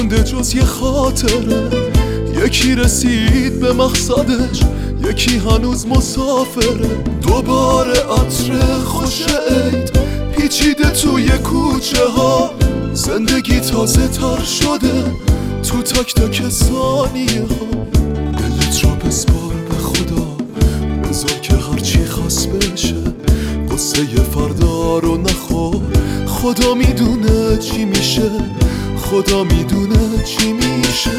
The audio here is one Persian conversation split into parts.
نمونده جز یه خاطره. یکی رسید به مقصدش، یکی هنوز مسافره. دوباره عطر خوش عید پیچیده توی کوچه ها. زندگی تازه تر شده تو تک تک ثانیه ها. دلت رو بسپار به خدا، بذار که هرچی خواست بشه. قصه فردا رو نخور، خدا میدونه چی میشه، خدا میدونه چی میشه.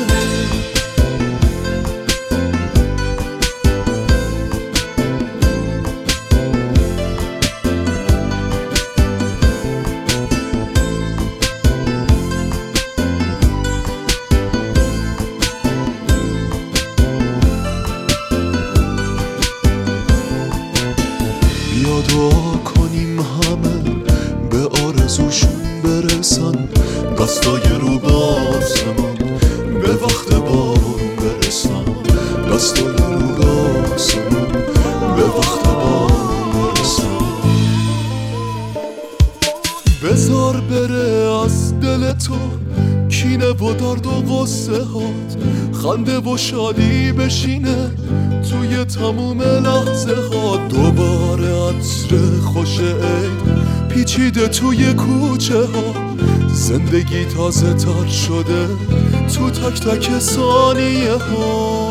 بیا دعا کنیم همه به آرزوشون برسن. دستای رو به آسمون به وقت بارون برسن. دستای رو به آسمون به وقت بارون برسن. بذار بره از دل تو کینه و درد و غصه هات. خنده و شادی بشینه توی تموم لحظه ها. دوباره عطر خوش عید پیچیده توی کوچه ها. زندگی تازه تر شده تو تک تک ثانیه ها.